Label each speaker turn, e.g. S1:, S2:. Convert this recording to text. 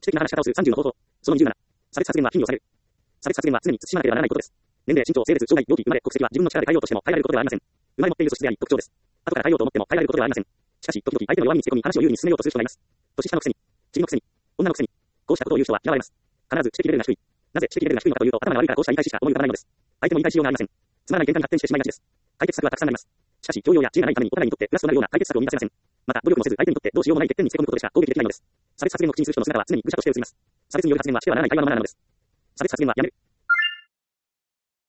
S1: 知的な話し方をする30の方法。その27。差別発言は禁与される。差別発言は常に慎まなければならないことです。年齢、身長、性別、障害、病気、生まれ、国籍は自分の力で変えようとしても変えられることではありません。生まれ持っている素質であり、特徴です。後から変えようと思っても変えられることではありません。しかし、時々相手の弱みにつけ込み話を有利に進めようとする人がいます。年下のくせに、地位のくせに、女のくせに、こうしたことを言う人は嫌われます。必ず知的レベルが低い。なぜ知的レベルが低いのかというと、頭が悪いからこうした言い返ししか思い浮かばないのです。相手も言い返しようがありません。つまらない喧嘩に発展してしまいがちです。解決策はたくさんあります。しかし、教養や知恵がないためにお互いにとってプラスとなるような解決策を見出せません。また、努力もせず相手にとってどうしようもない欠点につけ込むことでしか攻撃できないのです。差別発言の口にする人の姿は常に愚者として映ります。差別による発言はしてはならない会話のマナーなのです。差別発言はやめる。